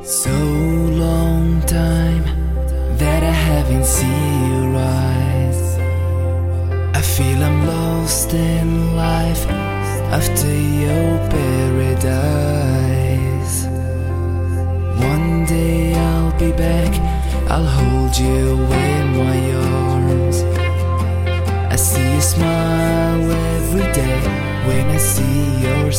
So long time that I haven't seen your eyes. I feel I'm lost in life after your paradise. One day I'll be back, I'll hold you in my arms. I see you smile every day when I see your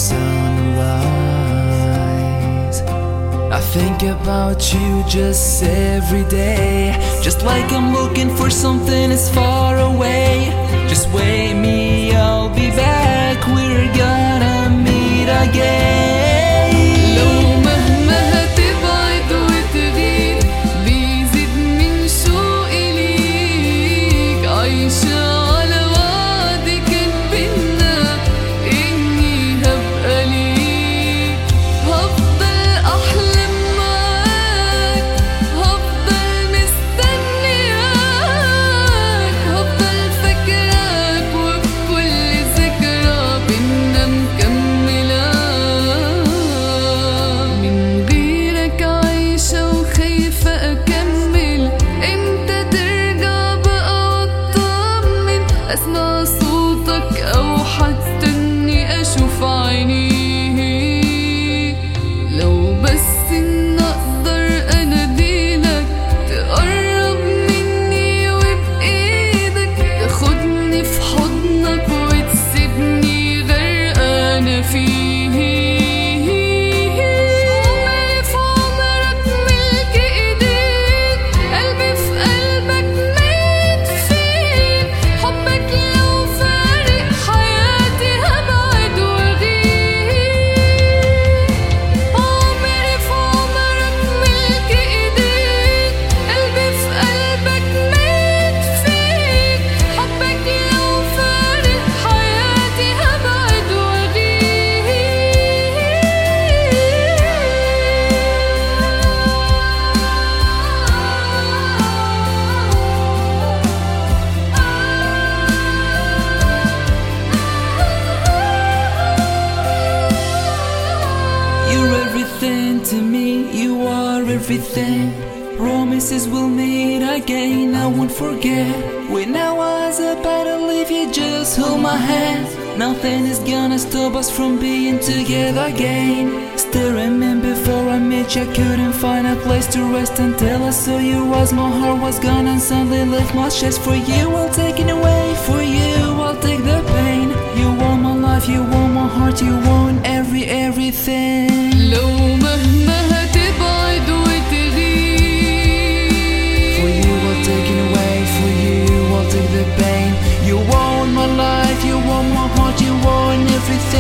sunrise. I think about you just every day, just like I'm looking for something that's far away. Just wait me, I'll be back, we're gonna meet again. لو مهما هتبعد وتغيب بيزيد من شوقي ليك. عايشة على وعد كان بينا إني هبقى ليك. هفضل أحلم معاك، هفضل مستنياك، هفضل فاكراك وبكل ذكرى بينا مكملة. من غيرك عايشة وخايفة أكمل، إمتى ترجع بقى وأطمن، أسمع صوتك أو حتى إني أشوف عينيك. لو بس إن أقدر أناديلك تقرب مني وبإيدك تاخدني في حضنك وتسيبني غرقانة فيه. عمري في عمرك ملك إيديك، قلبي في قلبك ميت فيك. حبك لو فارق حياتي هبعد وأغيب. عمري في عمرك ملك إيديك، قلبي في قلبك ميت فيك. حبك لو فارق حياتي هبعد You're everything to me, you are everything. Promises we'll meet again, I won't forget. When I was about to leave you, just hold my hand. Nothing is gonna stop us from being together again. Still remember before I met you, I couldn't find a place to rest until I saw you rise. My heart was gone and suddenly left my chest. For you, I'll take it away. For you, I'll take the pain. You want my life, you want my heart, you want everything. لو مهما هتبعد وتغيب. For you, I'll take it away. For you, I'll take the pain. You want my life, you want my heart, you want everything.